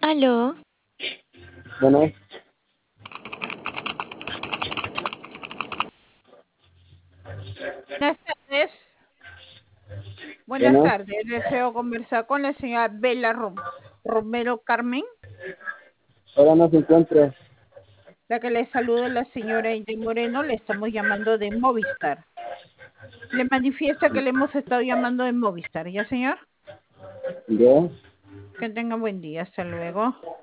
Aló, Bueno, Buenas tardes. Buenas bueno, tardes. Deseo conversar con la señora Bela Romero Carmen. ahora no se encuentra. La que le saluda la señora Indy Moreno. Le estamos llamando de Movistar. Le manifiesta que le hemos estado llamando de Movistar. ¿Ya, señor? ¿Ya? Que tenga buen día. Hasta luego.